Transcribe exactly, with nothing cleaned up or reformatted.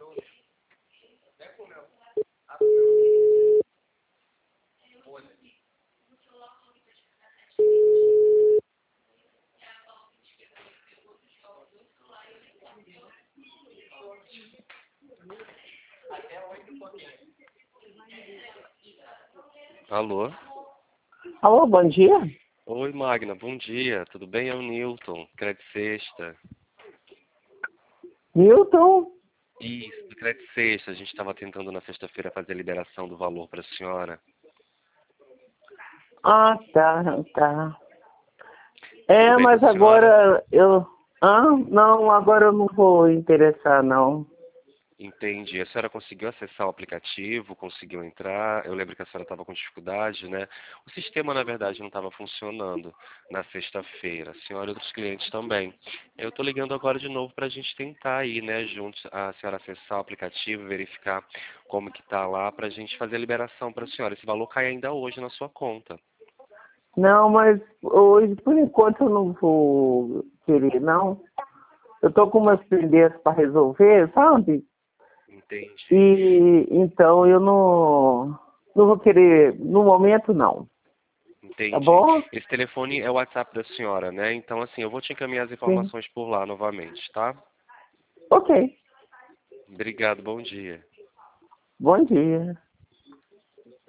Alô? Alô, bom dia. Oi, Magna, bom dia. Tudo bem? É o Newton, Crédito Sexta. Newton? Isso, do Crédito Sexta. A gente estava tentando na sexta-feira fazer a liberação do valor para a senhora. Ah, tá, tá. É, Tudo bem mas com a senhora? agora eu... Ah, não, agora eu não vou interessar, não. Entendi. A senhora conseguiu acessar o aplicativo, conseguiu entrar? Eu lembro que a senhora estava com dificuldade, né? O sistema, na verdade, não estava funcionando na sexta-feira. A senhora e outros clientes também. Eu estou ligando agora de novo para a gente tentar aí, né, juntos, a senhora acessar o aplicativo, verificar como que está lá, para a gente fazer a liberação para a senhora. Esse valor cai ainda hoje na sua conta. Não, mas hoje, por enquanto, eu não vou querer, não. Eu tô com umas pendências para resolver, sabe? Entendi. E então eu não, não vou querer, no momento, não. Tá Entendi. bom? Esse telefone é o WhatsApp da senhora, né? Então, assim, eu vou te encaminhar as Sim. informações por lá novamente, tá? Ok. Obrigado, bom dia. Bom dia.